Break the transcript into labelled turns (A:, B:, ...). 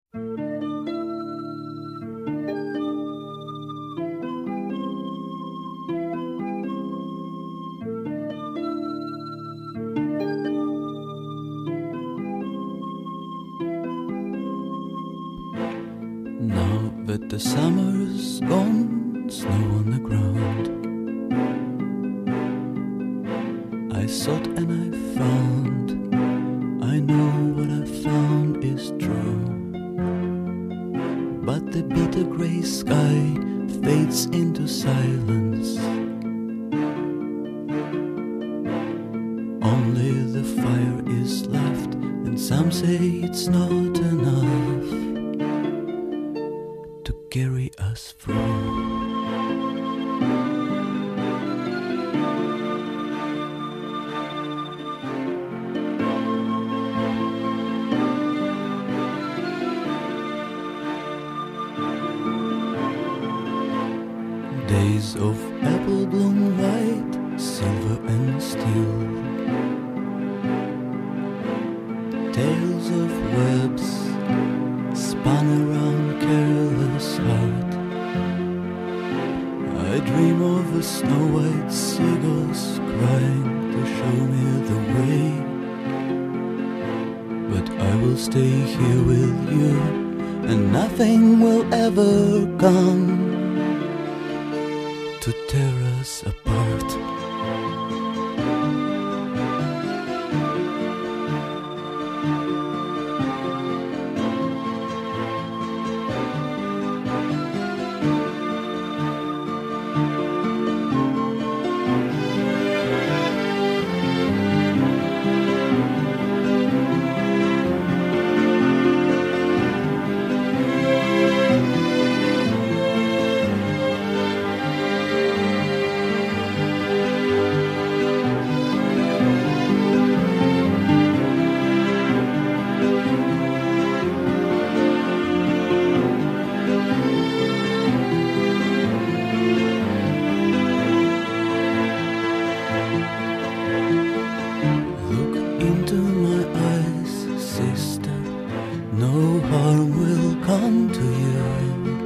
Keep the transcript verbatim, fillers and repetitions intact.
A: Now that the summer's gone, snow on the ground, I sought and I found, I know what I found is true. But the bitter grey sky fades into silence. Only the fire is left, and some say it's not enough to carry us through. Days of apple bloom white, silver and steel, tales of webs spun around careless heart. I dream of the snow-white seagulls crying to show me the way. But I will stay here with you, and nothing will ever come to tear us apart. Into my eyes, sister, no harm will come to you.